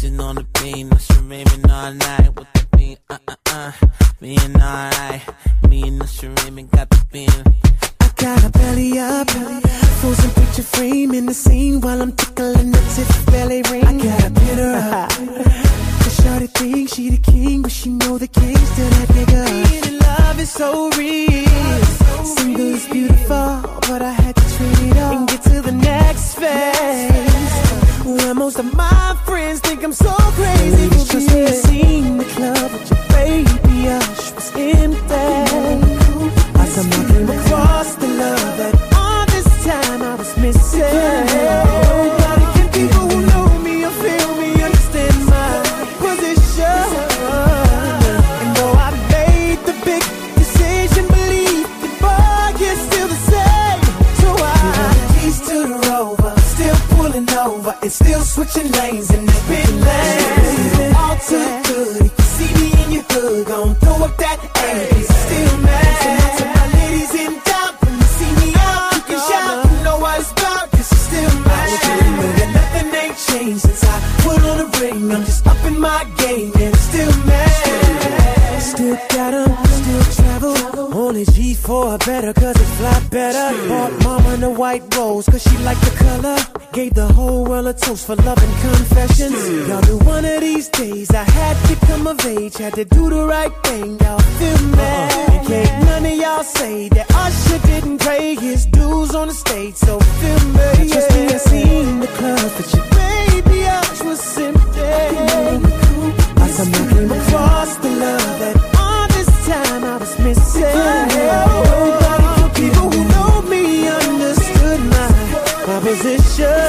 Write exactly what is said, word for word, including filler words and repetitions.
Sitting on the beam, Usher Raymond all night with the beam, uh uh uh. Being alright, me and Usher Raymond got the beam. I got a belly up, frozen picture frame in the scene while I'm tickling the tip belly ring. I gotta pin her up. The shorty think she the king, but she know the kings to that nigga. Being in love is so real. Single is beautiful, but I had to trade it all and get to the next phase. Where most of my friends think I'm so crazy. It's just me seeing the club with your baby, Ush was empty. I somehow came across the love that all this time I was missing. Nobody can people who know me or feel me understand my position. And though I made the big decision, believe the boy is still the same. So I keys to the Rover, still pulling over and still switching lanes in that pit lane. All too good, if you see me in your hood, gon' throw up that A, still mad. So my ladies in doubt, when you see me out, you can shout, you know what it's about, cause you're still mad. And nothing ain't changed since I put on the ring, I'm just up in my game and still mad. Still got 'em, still travel, only G four better cause it fly better. Bought mama in a white rose cause she liked the color. Gave the whole world a toast for love and confessions. Y'all knew one of these days I had to come of age, had to do the right thing. Y'all feel mad? And can't none of y'all say that Usher didn't pay his dues on the stage. So feel me? Just me, I seen the club, but your baby Ush was empty. I somehow came across the love that all this time I was missing. Nobody, people who know me understood my, my position.